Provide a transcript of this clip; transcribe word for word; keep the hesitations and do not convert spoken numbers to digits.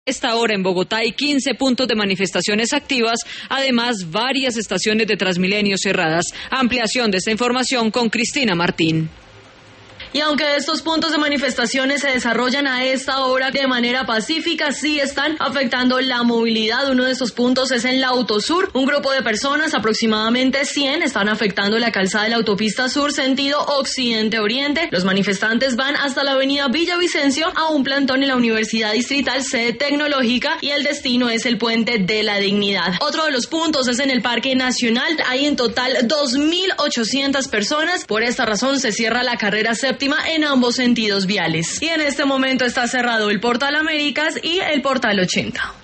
Esta hora en Bogotá hay quince puntos de manifestaciones activas, además varias estaciones de Transmilenio cerradas. Ampliación de esta información con Cristina Martín. Y aunque estos puntos de manifestaciones se desarrollan a esta hora de manera pacífica, sí están afectando la movilidad. Uno de estos puntos es en la Autosur. Un grupo de personas, aproximadamente cien, están afectando la calzada de la autopista sur, sentido occidente-oriente. Los manifestantes van hasta la avenida Villavicencio a un plantón en la Universidad Distrital, sede tecnológica, y el destino es el Puente de la Dignidad. Otro de los puntos es en el Parque Nacional. Hay en total dos mil ochocientas personas. Por esta razón se cierra la carrera séptima en ambos sentidos viales. Y en este momento está cerrado el Portal Américas y el Portal ochenta.